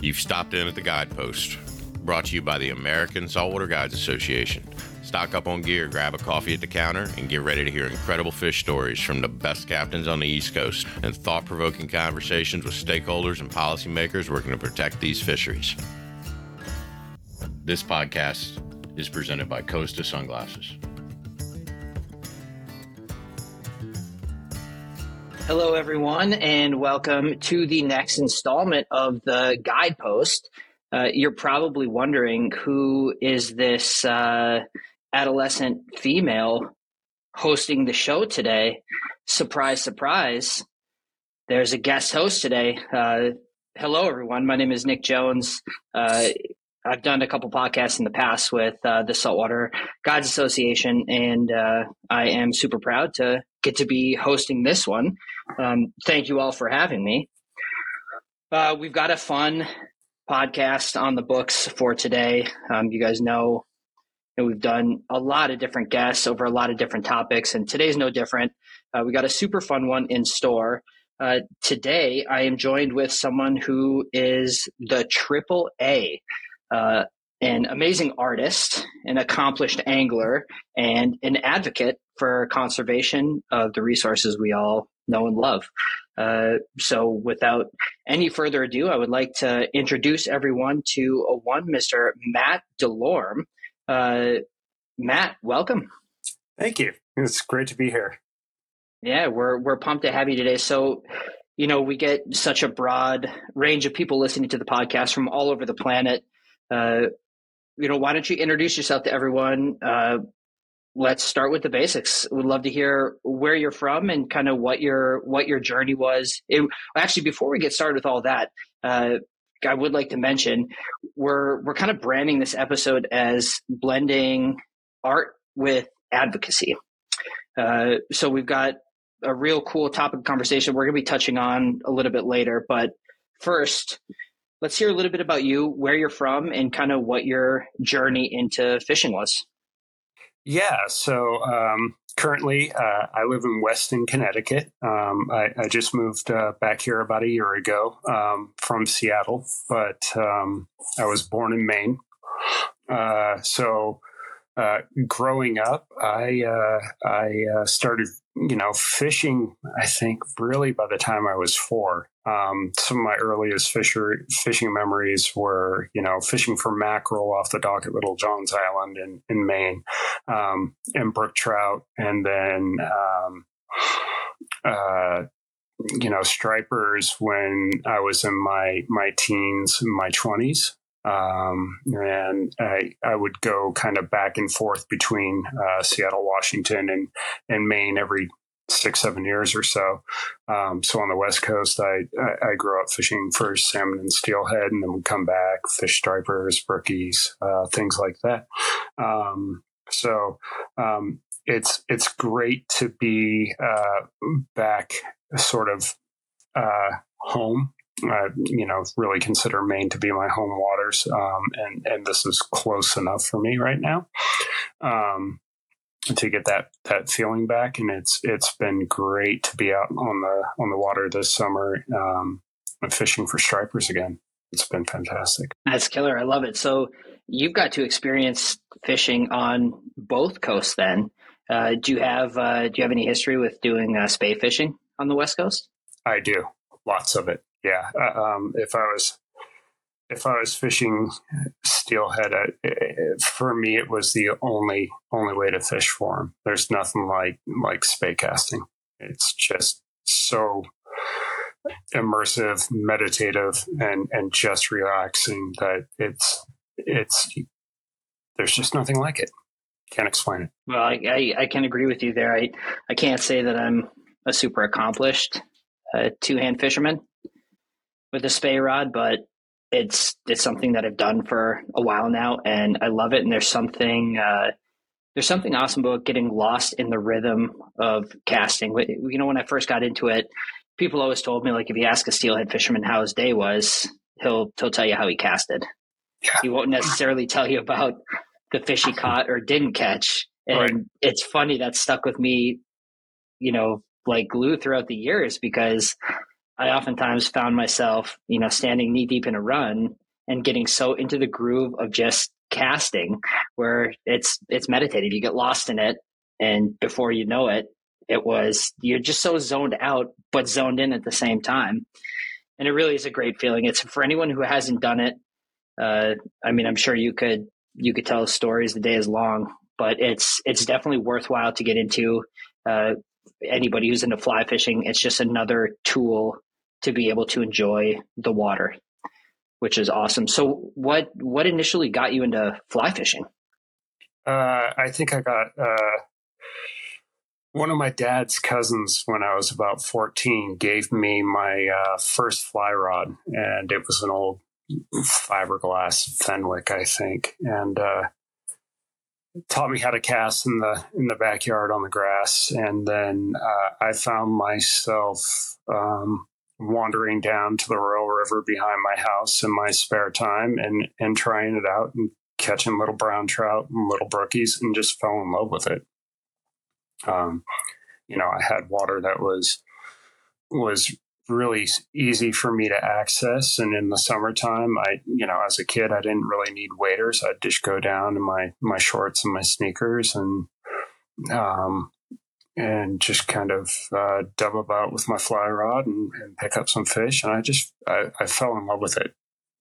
You've stopped in at the Guidepost, brought to you by the American Saltwater Guides Association. Stock up on gear, grab a coffee at the counter, and get ready to hear incredible fish stories from the best captains on the East Coast and thought-provoking conversations with stakeholders and policymakers working to protect these fisheries. This podcast is presented by Costa Sunglasses. Hello, everyone, and welcome to the next installment of the Guidepost. You're probably wondering, who is this adolescent female hosting the show today? Surprise, surprise. There's a guest host today. Hello, everyone. My name is Nick Jones. I've done a couple podcasts in the past with the Saltwater Guides Association, and I am super proud to get to be hosting this one. Thank you all for having me. We've got a fun podcast on the books for today. You guys know that we've done a lot of different guests over a lot of different topics, and today's no different. We got a super fun one in store. Today, I am joined with someone who is the triple A. An amazing artist, an accomplished angler, and an advocate for conservation of the resources we all know and love. So without any further ado, I would like to introduce everyone to Mr. Matt DeLorme. Matt, welcome. Thank you. It's great to be here. Yeah, we're pumped to have you today. So, you know, we get such a broad range of people listening to the podcast from all over the planet. Why don't you introduce yourself to everyone? Let's start with the basics. We'd love to hear where you're from and kind of what your journey was. Actually, before we get started with all that, I would like to mention we're kind of branding this episode as blending art with advocacy. So we've got a real cool topic of conversation we're going to be touching on a little bit later. But first, let's hear a little bit about you, where you're from, and kind of what your journey into fishing was. Yeah, so currently I live in Weston, Connecticut. I just moved back here about a year ago from Seattle, but I was born in Maine. Growing up, I started, fishing, I think, really by the time I was 4. Some of my earliest fishing memories were, fishing for mackerel off the dock at Little John's Island in Maine, and brook trout, and then, stripers when I was in my teens, my 20s. And I would go kind of back and forth between Seattle, Washington, and Maine every 6-7 years or so. So on the West Coast, I grew up fishing for salmon and steelhead, and then would come back, fish stripers, brookies, things like that. It's great to be back sort of home. Really consider Maine to be my home waters, and this is close enough for me right now to get that feeling back. And it's been great to be out on the water this summer, fishing for stripers again. It's been fantastic. That's killer. I love it. So you've got to experience fishing on both coasts. Then, do you have any history with doing spay fishing on the West Coast? I do, lots of it. Yeah. If I was fishing steelhead, for me, it was the only way to fish for them. There's nothing like spay casting. It's just so immersive, meditative, and just relaxing that it's there's just nothing like it. Can't explain it. Well, I can agree with you there. I can't say that I'm a super accomplished two-hand fisherman with a spay rod, but it's something that I've done for a while now, and I love it. And there's something awesome about getting lost in the rhythm of casting. When I first got into it, people always told me, like, if you ask a steelhead fisherman how his day was, he'll tell you how he casted. Yeah. He won't necessarily tell you about the fish he caught or didn't catch. And right. It's funny, that stuck with me, like glue throughout the years, because I oftentimes found myself, standing knee deep in a run and getting so into the groove of just casting where it's meditative. You get lost in it. And before you know it, you're just so zoned out, but zoned in at the same time. And it really is a great feeling. It's for anyone who hasn't done it. I'm sure you could tell stories, the day is long, but it's definitely worthwhile to get into. Anybody who's into fly fishing, it's just another tool to be able to enjoy the water, which is awesome. So what initially got you into fly fishing? I think I got one of my dad's cousins when I was about 14 gave me my first fly rod, and it was an old fiberglass Fenwick, I think, and taught me how to cast in the backyard on the grass. And then I found myself wandering down to the Royal River behind my house in my spare time and trying it out and catching little brown trout and little brookies, and just fell in love with it. I had water that was really easy for me to access. And in the summertime, as a kid, I didn't really need waders. I'd just go down in my shorts and my sneakers and just kind of dub about with my fly rod and pick up some fish. And I fell in love with it.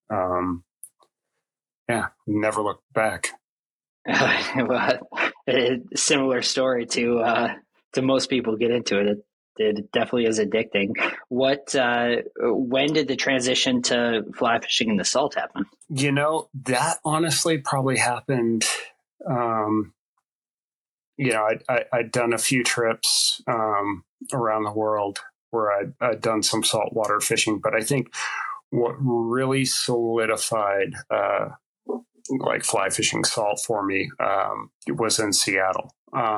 Never looked back. Well, similar story to most people get into it. It definitely is addicting. When did the transition to fly fishing in the salt happen? That honestly probably happened. I'd done a few trips around the world where I'd done some saltwater fishing, but I think what really solidified like fly fishing salt for me was in Seattle.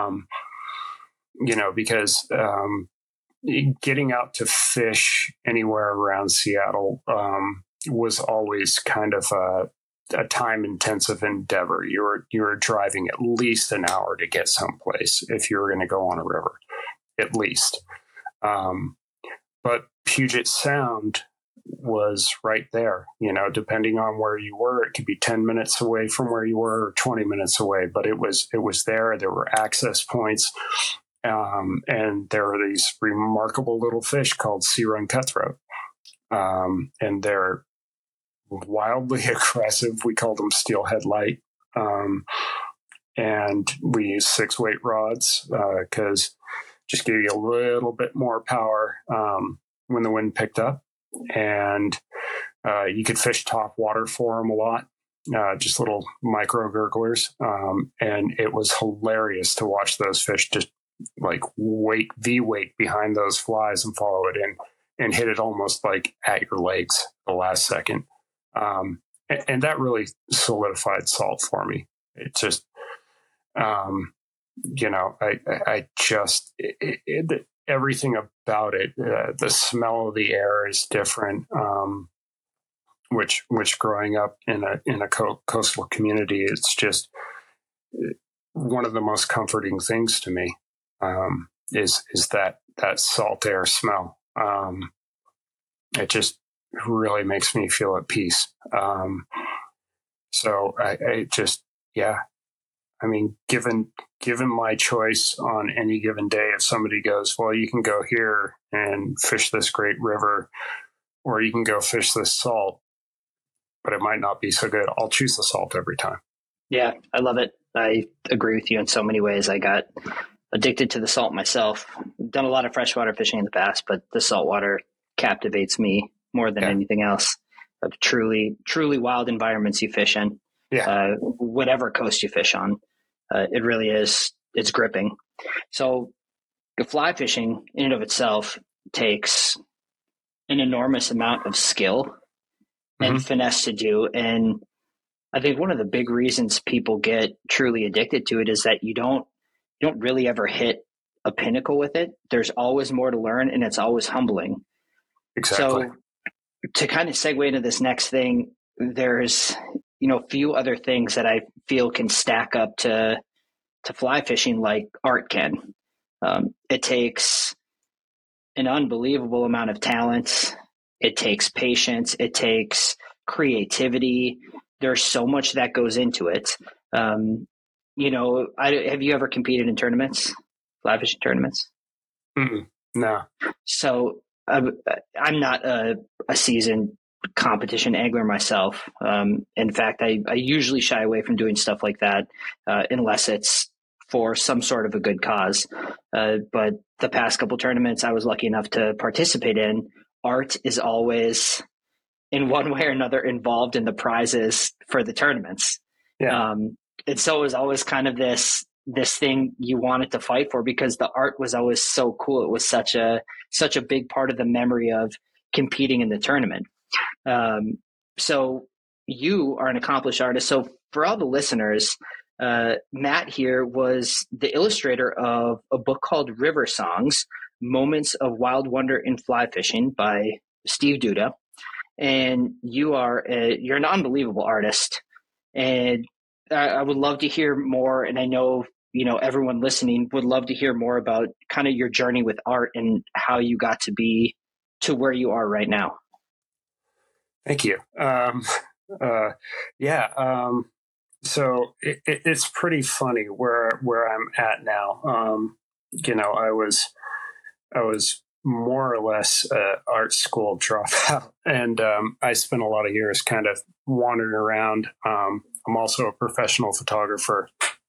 Because getting out to fish anywhere around Seattle was always kind of a time-intensive endeavor. You were driving at least an hour to get someplace if you were going to go on a river, at least. But Puget Sound was right there. Depending on where you were, it could be 10 minutes away from where you were or 20 minutes away. But it was there. There were access points. And there are these remarkable little fish called sea run cutthroat. And they're wildly aggressive. We call them steelhead light. And we use 6-weight rods because just give you a little bit more power when the wind picked up. And you could fish top water for them a lot. Just little micro gurglers. And it was hilarious to watch those fish just like V-weight behind those flies and follow it in and hit it almost like at your legs the last second. And that really solidified salt for me. It just, everything about it, the smell of the air is different. Which growing up in a coastal community, it's just one of the most comforting things to me. Is that salt air smell. It just really makes me feel at peace. So given my choice on any given day, if somebody goes, well, you can go here and fish this great river, or you can go fish this salt, but it might not be so good, I'll choose the salt every time. Yeah, I love it. I agree with you in so many ways. I got addicted to the salt myself. I've done a lot of freshwater fishing in the past, but the saltwater captivates me more than anything else. Of truly, truly wild environments you fish in, whatever coast you fish on, it really is. It's gripping. So, the fly fishing in and of itself takes an enormous amount of skill and finesse to do. And I think one of the big reasons people get truly addicted to it is that you don't really ever hit a pinnacle with it. There's always more to learn, and it's always humbling. Exactly. So to kind of segue into this next thing, there's, a few other things that I feel can stack up to fly fishing like art can. It takes an unbelievable amount of talent. It takes patience. It takes creativity. There's so much that goes into it. Have you ever competed in tournaments, fly fishing tournaments? No. So I'm not a seasoned competition angler myself. In fact, I usually shy away from doing stuff like that unless it's for some sort of a good cause. But the past couple tournaments I was lucky enough to participate in, art is always in one way or another involved in the prizes for the tournaments. Yeah. And so it was always kind of this thing you wanted to fight for because the art was always so cool. It was such a big part of the memory of competing in the tournament. So you are an accomplished artist. So for all the listeners, Matt here was the illustrator of a book called River Songs, Moments of Wild Wonder in Fly Fishing by Steve Duda. And you're an unbelievable artist. And I would love to hear more. And I know, everyone listening would love to hear more about kind of your journey with art and how you got to be to where you are right now. Thank you. So it's pretty funny where I'm at now. I was more or less an art school dropout, and I spent a lot of years kind of wandering around. I'm also a professional photographer,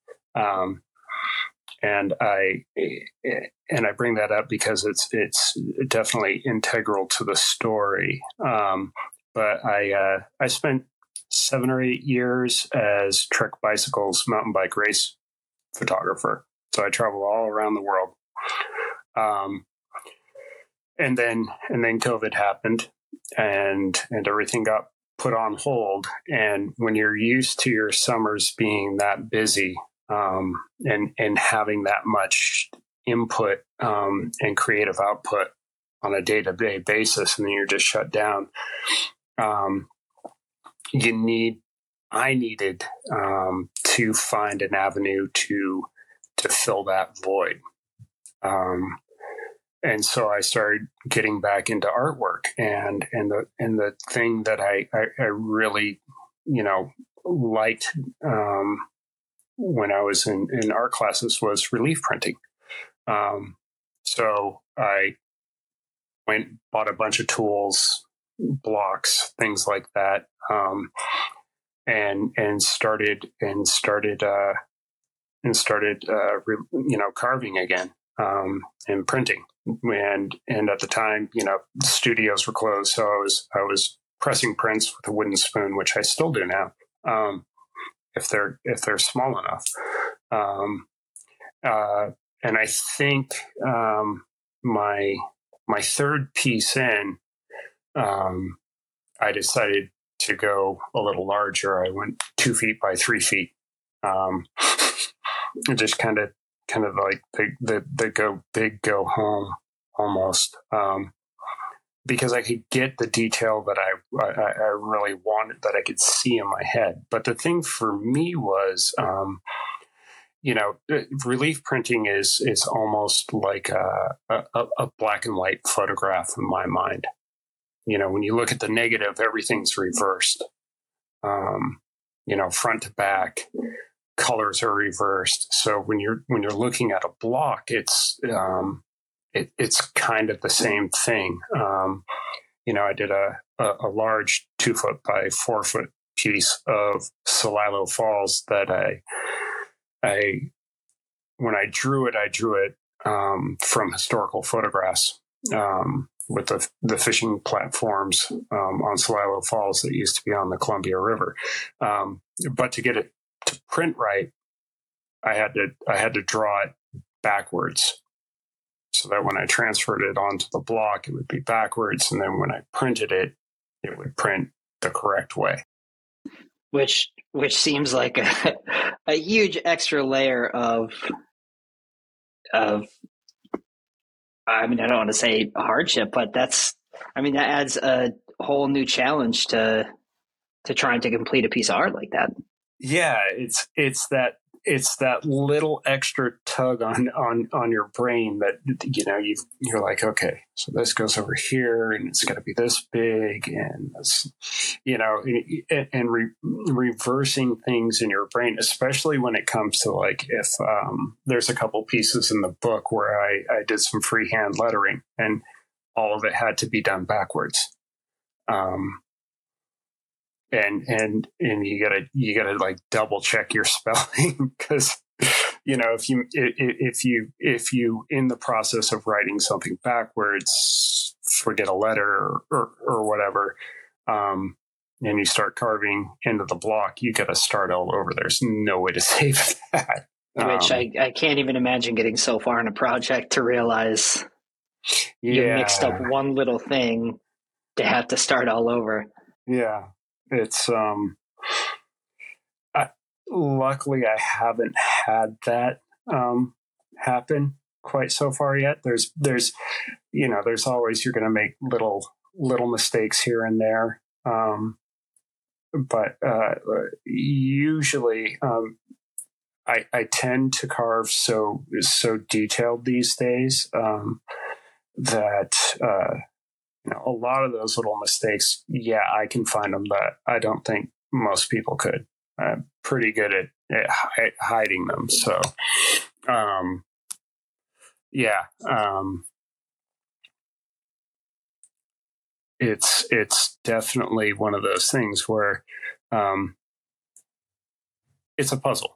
and I bring that up because it's definitely integral to the story. But I spent 7 or 8 years as Trek Bicycles mountain bike race photographer. So I travel all around the world. And then COVID happened and everything got put on hold. And when you're used to your summers being that busy, and having that much input, and creative output on a day-to-day basis, and then you're just shut down, I needed to find an avenue to fill that void. And so I started getting back into artwork, and the thing that I really, liked, when I was in art classes was relief printing. So I bought a bunch of tools, blocks, things like that, and started carving again, and printing. And at the time, studios were closed, so I was pressing prints with a wooden spoon, which I still do now, if they're small enough. And I think my third piece in, I decided to go a little larger. I went 2 feet by 3 feet. Just kind of like the go big, go home almost. Because I could get the detail that I really wanted, that I could see in my head. But the thing for me was, relief printing is almost like a black and white photograph in my mind. When you look at the negative, everything's reversed. Front to back, colors are reversed. So when you're looking at a block, it's kind of the same thing. I did a large 2 foot by 4 foot piece of Celilo Falls that when I drew it from historical photographs, with the fishing platforms on Celilo Falls that used to be on the Columbia River. But to get it to print right, I had to draw it backwards, so that when I transferred it onto the block, it would be backwards, and then when I printed it, it would print the correct way. Which seems like a huge extra layer of I don't want to say hardship, but that adds a whole new challenge to trying to complete a piece of art like that. Yeah, it's that it's that little extra tug on your brain that, you're like, okay, so this goes over here and it's got to be this big, and this, reversing things in your brain, especially when it comes to like, if there's a couple pieces in the book where I did some freehand lettering and all of it had to be done backwards. And you gotta like double check your spelling, because if you in the process of writing something backwards forget a letter or whatever, and you start carving into the block, you got to start all over. There's no way to save that. Which I can't even imagine getting so far in a project to realize you mixed up one little thing to have to start all over. Yeah. It's luckily I haven't had that happen quite so far yet. There's always, you're going to make little mistakes here and there, but usually I tend to carve so detailed these days that. A lot of those little mistakes, I can find them, but I don't think most people could. I'm pretty good at hiding them. So, it's definitely one of those things where it's a puzzle.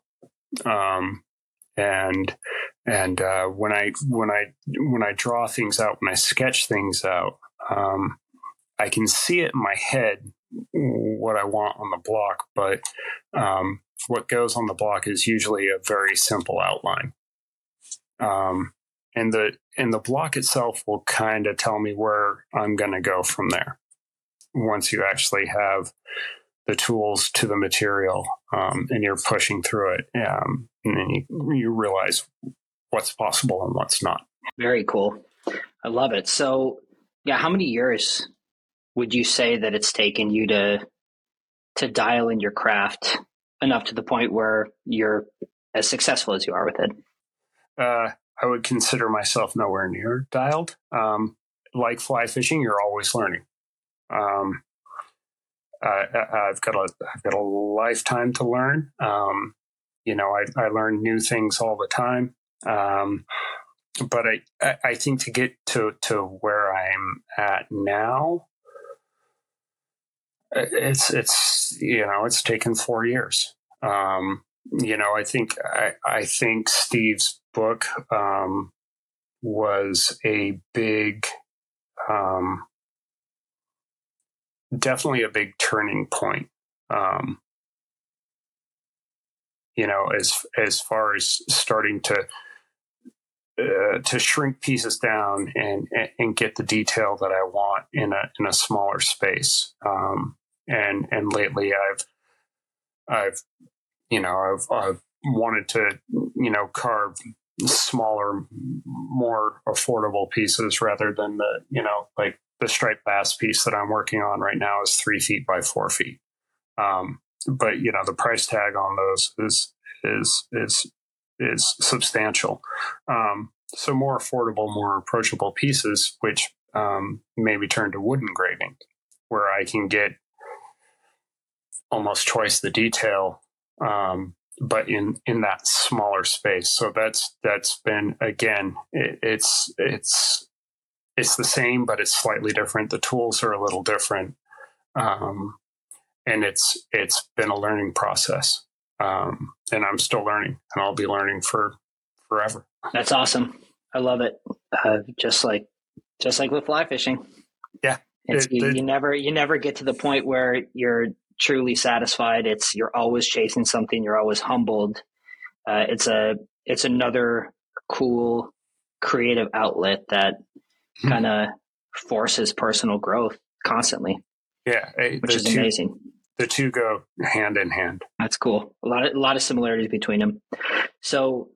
And when I draw things out, when I sketch things out, I can see it in my head what I want on the block, but what goes on the block is usually a very simple outline. And the block itself will kind of tell me where I'm going to go from there. Once you actually have the tools to the material, and you're pushing through it, and then you realize what's possible and what's not. Very cool. I love it. So, how many years would you say that it's taken you to dial in your craft enough to the point where you're as successful as you are with it? I would consider myself nowhere near dialed. Like fly fishing, you're always learning. I've got a lifetime to learn. I learn new things all the time. But I think to get to where I'm at now, it's taken 4 years. I think Steve's book was a big, definitely a big turning point. As far as starting to shrink pieces down and get the detail that I want in a smaller space. And lately I've wanted to, carve smaller, more affordable pieces rather than like the striped bass piece that I'm working on right now is 3 feet by 4 feet. But the price tag on those is substantial. So more affordable, more approachable pieces, which maybe turn to wood engraving, where I can get almost twice the detail, but in that smaller space. So that's been, again, it's the same, but it's slightly different. The tools are a little different. And it's been a learning process. And I'm still learning, and I'll be learning for forever. That's awesome. I love it. Just like with fly fishing. Yeah. You never get to the point where you're truly satisfied. You're always chasing something. You're always humbled. It's another cool creative outlet that kind of forces personal growth constantly. Yeah. Which is amazing. The two go hand in hand. That's cool. A lot of similarities between them. So,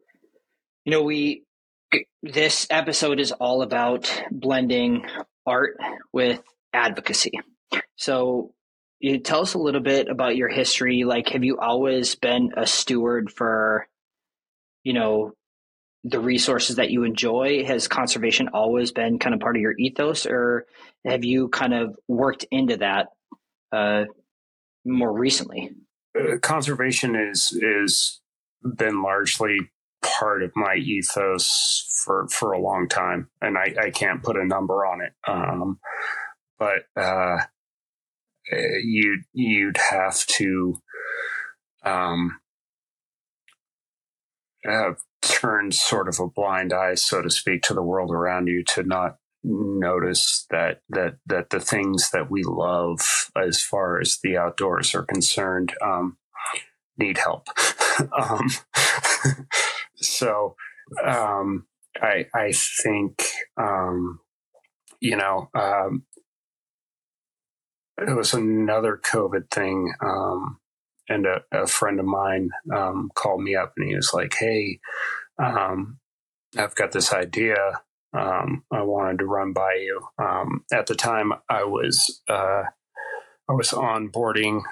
this episode is all about blending art with advocacy. So, you tell us a little bit about your history. Like, have you always been a steward for you know, the resources that you enjoy? Has conservation always been kind of part of your ethos, or have you kind of worked into that more recently? Conservation is been largely part of my ethos for a long time, and I can't put a number on it. But you'd have to have turned sort of a blind eye, so to speak, to the world around you to not notice that the things that we love as far as the outdoors are concerned need help. So I think it was another COVID thing, and a friend of mine called me up and he was like, "Hey, I've got this idea. I wanted to run by you." At the time, I was onboarding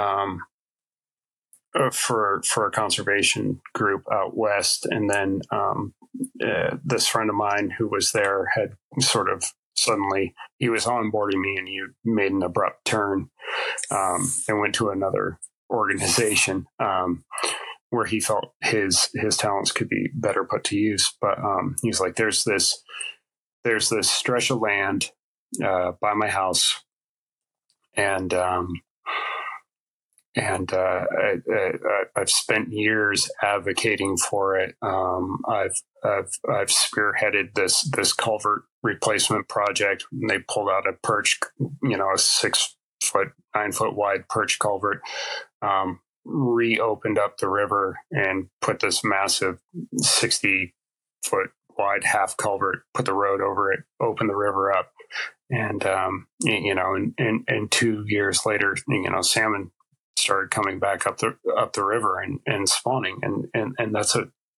for a conservation group out west, and then this friend of mine who was there had sort of suddenly, he was onboarding me, and he made an abrupt turn and went to another organization where he felt his talents could be better put to use. But he was like, there's this stretch of land by my house, and I've spent years advocating for it. I've spearheaded this culvert replacement project. And they pulled out a perch, a 6 foot, 9 foot wide perch culvert, reopened up the river and put this massive 60 foot wide half culvert, put the road over it, opened the river up. And, and 2 years later, salmon started coming back up the river and spawning. And that's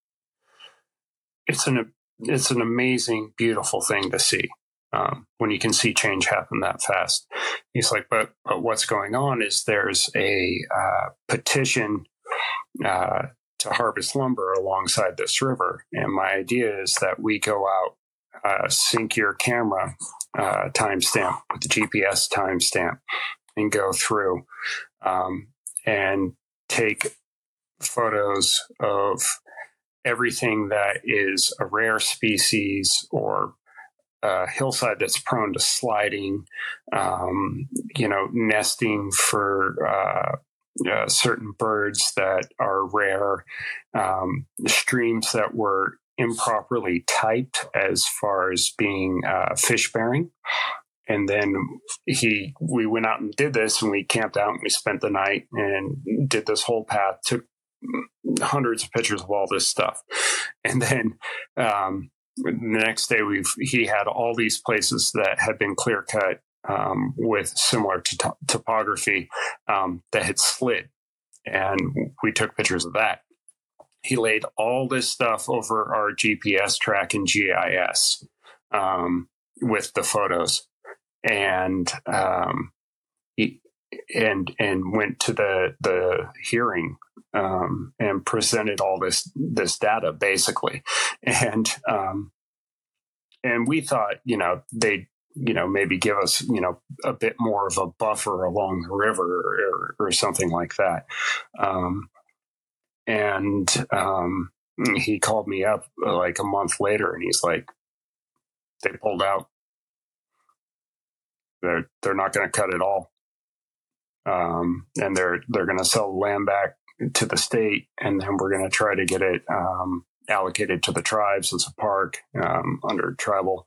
it's an amazing, beautiful thing to see. When you can see change happen that fast. He's like, but what's going on is there's a petition to harvest lumber alongside this river. And my idea is that we go out, sync your camera timestamp with the GPS timestamp, and go through and take photos of everything that is a rare species or hillside that's prone to sliding, nesting for certain birds that are rare, streams that were improperly typed as far as being fish bearing. And then we went out and did this, and we camped out and we spent the night and did this whole path, took hundreds of pictures of all this stuff. And then the next day he had all these places that had been clear cut with similar topography that had slid, and we took pictures of that. He laid all this stuff over our GPS track and GIS with the photos, and went to the hearing and presented all this data basically, and we thought they'd maybe give us a bit more of a buffer along the river or something like that, and he called me up like a month later, and he's like, they pulled out. They're not going to cut it all, and they're going to sell the land back to the state, and then we're going to try to get it allocated to the tribes as a park under tribal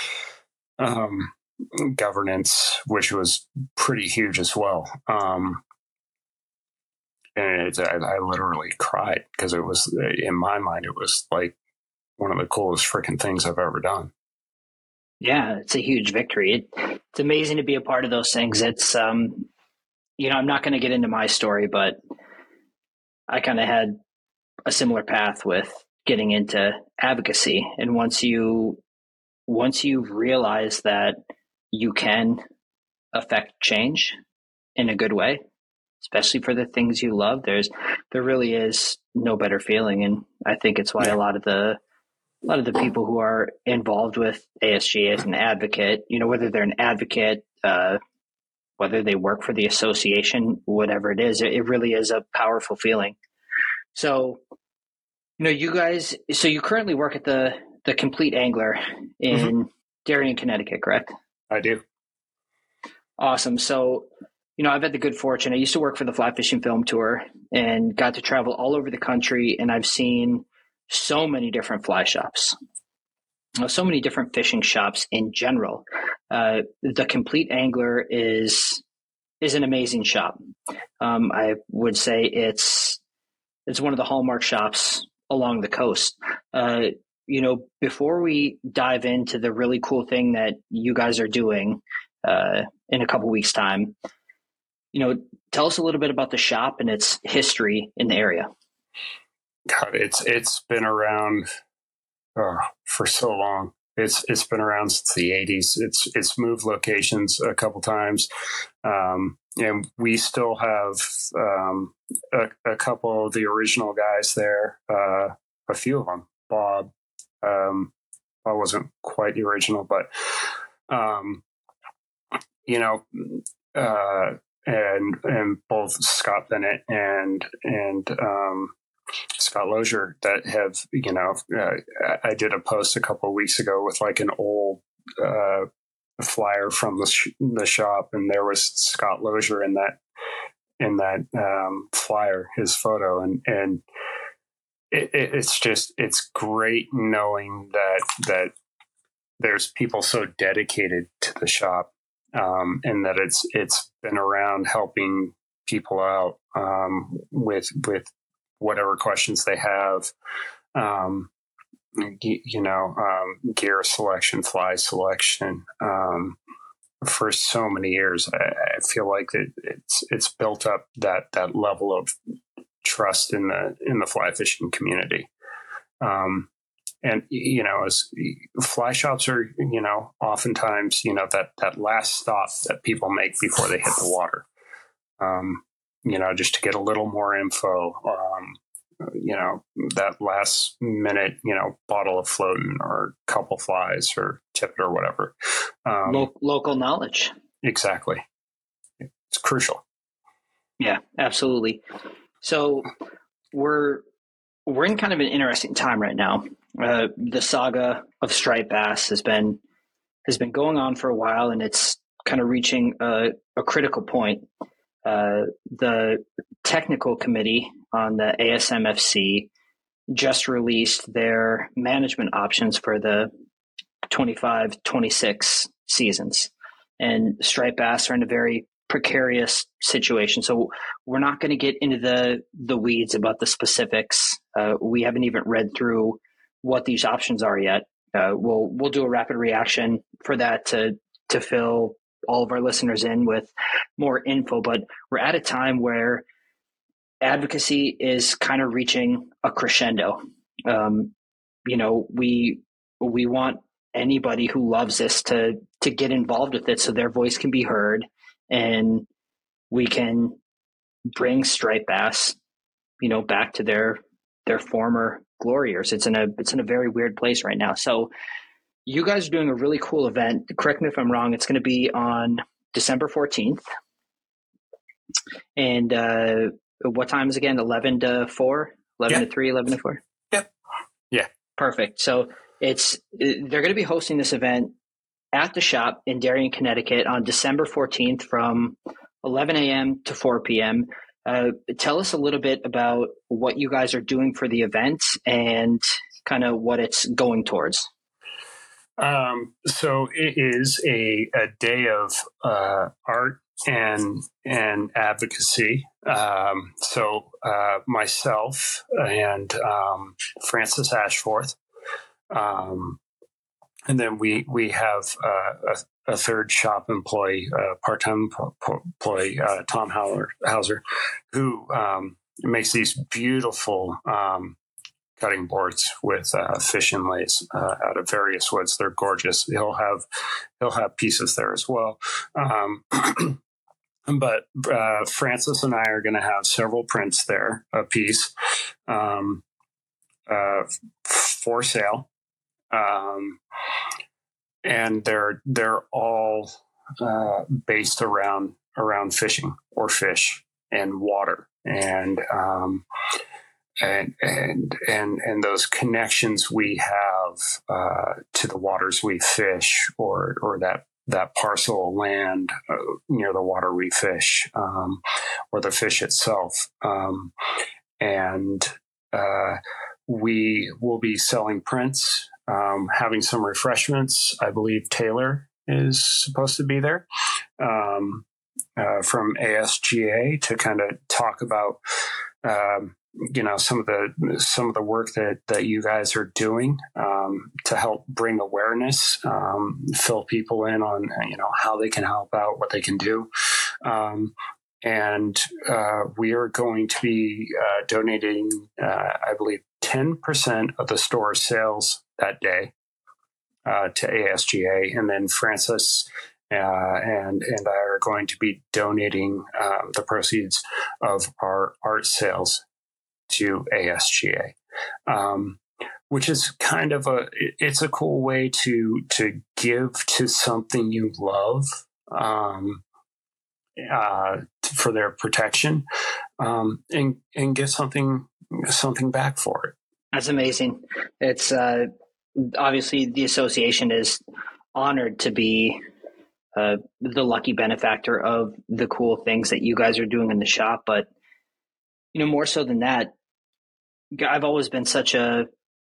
governance, which was pretty huge as well. And I literally cried because it was, in my mind, it was like one of the coolest freaking things I've ever done. Yeah, it's a huge victory. It's amazing to be a part of those things. It's, I'm not going to get into my story, but I kind of had a similar path with getting into advocacy. And once you realize that you can affect change in a good way, especially for the things you love, there really is no better feeling. And I think it's why a lot of the people who are involved with ASG as an advocate, whether they're an advocate, whether they work for the association, whatever it is, it really is a powerful feeling. So, you guys, so you currently work at the Complete Angler in Darien, Connecticut, correct? I do. Awesome. So, I've had the good fortune. I used to work for the Fly Fishing Film Tour and got to travel all over the country, and I've seen so many different fly shops, so many different fishing shops in general. The Complete Angler is an amazing shop. I would say it's one of the hallmark shops along the coast. Before we dive into the really cool thing that you guys are doing in a couple weeks' time, tell us a little bit about the shop and its history in the area. God, it's been around for so long. It's been around since the 80s. It's moved locations a couple times, and we still have a couple of the original guys there. A few of them, Bob. Bob wasn't quite the original, but and both Scott Bennett and Scott Lozier that have, I did a post a couple of weeks ago with like an old flyer from the shop, and there was Scott Lozier in that flyer, his photo, and it's great knowing that there's people so dedicated to the shop, and that it's been around helping people out with whatever questions they have, gear selection, fly selection, for so many years. I feel like it's built up that level of trust in the fly fishing community. And, as fly shops are, oftentimes, that last stop that people make before they hit the water, just to get a little more info, that last minute, bottle of floating or couple flies or tippet or whatever. Local knowledge. Exactly. It's crucial. Yeah, absolutely. So we're in kind of an interesting time right now. The saga of striped bass has been going on for a while, and it's kind of reaching a critical point. The technical committee on the ASMFC just released their management options for the 25-26 seasons, and striped bass are in a very precarious situation. So we're not going to get into the weeds about the specifics. We haven't even read through what these options are yet. We'll do a rapid reaction for that to fill all of our listeners in with more info, but we're at a time where advocacy is kind of reaching a crescendo. We want anybody who loves this to get involved with it so their voice can be heard, and we can bring striped bass, back to their former glory years. It's in a very weird place right now. So you guys are doing a really cool event. Correct me if I'm wrong. It's going to be on December 14th. And what time is it again? 11 to 4? 11 to 3, 11 to 4? Yeah. Perfect. So they're going to be hosting this event at the shop in Darien, Connecticut on December 14th from 11 a.m. to 4 p.m. Tell us a little bit about what you guys are doing for the event and kind of what it's going towards. So it is a day of art and advocacy. So myself and Francis Ashforth, and then we have a third shop employee, part-time employee, Tom Hauser, who makes these beautiful cutting boards with fish inlays out of various woods. They're gorgeous. He'll have pieces there as well. But Francis and I are going to have several prints there a piece for sale, and they're all based around fishing or fish and water and those connections we have to the waters we fish or that parcel of land near the water we fish, or the fish itself. And we will be selling prints, having some refreshments. I believe Taylor is supposed to be there from ASGA to kind of talk about some of the work that you guys are doing to help bring awareness, fill people in on how they can help out, what they can do, and we are going to be donating, I believe, 10% of the store's sales that day to ASGA, and then Francis and I are going to be donating the proceeds of our art sales to ASGA, which is kind of it's a cool way to give to something you love for their protection, and get something back for it. That's amazing. It's obviously the association is honored to be the lucky benefactor of the cool things that you guys are doing in the shop, but more so than that, I've always been such a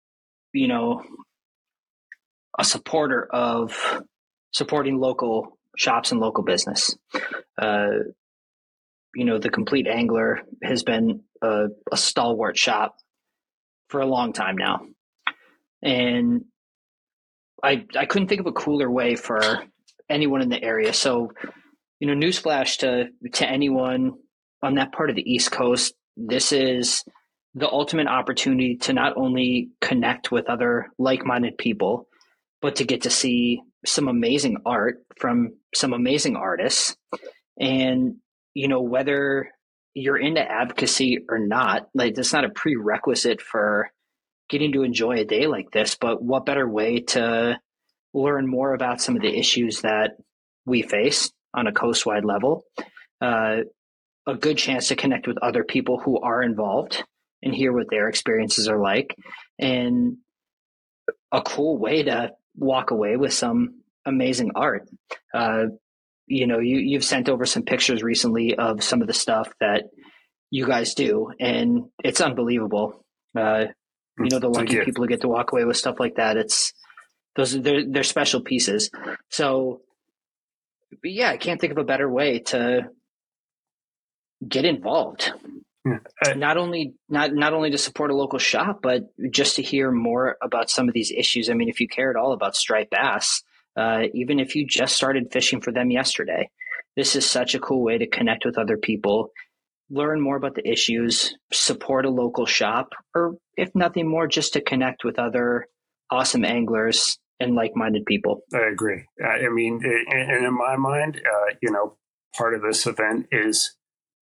supporter of supporting local shops and local business. The Complete Angler has been a stalwart shop for a long time now. And I couldn't think of a cooler way for anyone in the area. So, newsflash to anyone on that part of the East Coast, this is the ultimate opportunity to not only connect with other like-minded people, but to get to see some amazing art from some amazing artists. And, whether you're into advocacy or not, like, that's not a prerequisite for getting to enjoy a day like this, but what better way to learn more about some of the issues that we face on a coast-wide level, a good chance to connect with other people who are involved and hear what their experiences are like, and a cool way to walk away with some amazing art. You've sent over some pictures recently of some of the stuff that you guys do, and it's unbelievable. The lucky people who get to walk away with stuff like that, they're special pieces. So, yeah, I can't think of a better way to get involved. Not only to support a local shop, but just to hear more about some of these issues. I mean, if you care at all about striped bass, even if you just started fishing for them yesterday, this is such a cool way to connect with other people, learn more about the issues, support a local shop, or if nothing more, just to connect with other awesome anglers and like-minded people. I agree. I mean, and in my mind, part of this event is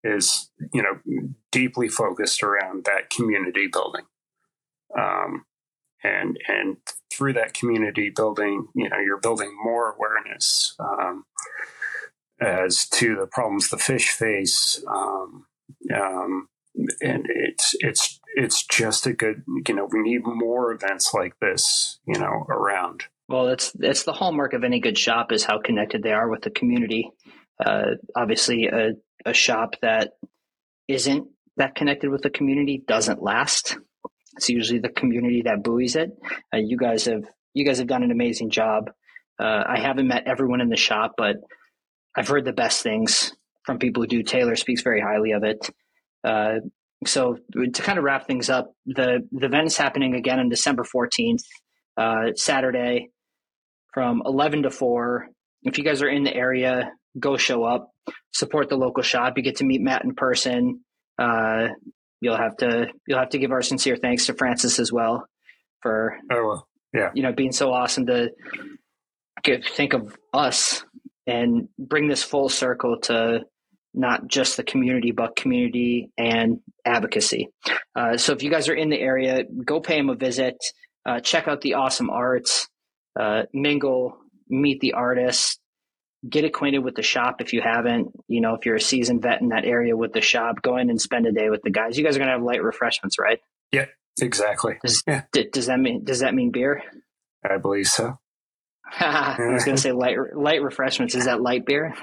deeply focused around that community building, and through that community building, you're building more awareness as to the problems the fish face, and it's just a good, we need more events like this, around. Well, it's the hallmark of any good shop is how connected they are with the community. Obviously, a shop that isn't that connected with the community doesn't last. It's usually the community that buoys it. You guys have done an amazing job. I haven't met everyone in the shop, but I've heard the best things from people who do. Taylor speaks very highly of it. So to kind of wrap things up, the event is happening again on December 14th, Saturday, from 11 to 4. If you guys are in the area, go show up, support the local shop. You get to meet Matt in person. You'll have to give our sincere thanks to Francis as well for being so awesome to think of us and bring this full circle to not just the community, but community and advocacy. So if you guys are in the area, go pay them a visit, check out the awesome arts, mingle, meet the artists, get acquainted with the shop if you haven't. If you're a seasoned vet in that area with the shop, go in and spend a day with the guys. You guys are going to have light refreshments, right? Yeah, exactly. Does that mean beer? I believe so. I was going to say light refreshments. Is that light beer?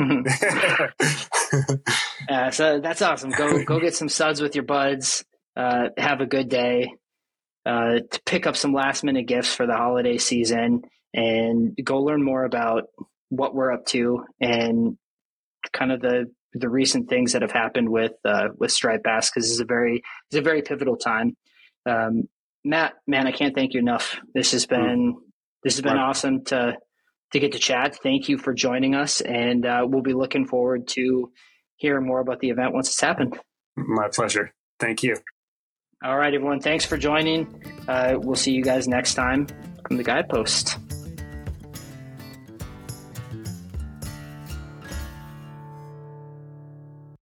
So that's awesome. Go get some suds with your buds. Have a good day. To pick up some last minute gifts for the holiday season, and go learn more about what we're up to and kind of the recent things that have happened with striped bass, because it's a very pivotal time. Matt, man, I can't thank you enough. This has been awesome to get to chat. Thank you for joining us, and we'll be looking forward to hearing more about the event once it's happened. My pleasure. Thank you. All right, everyone. Thanks for joining. We'll see you guys next time from the Guidepost.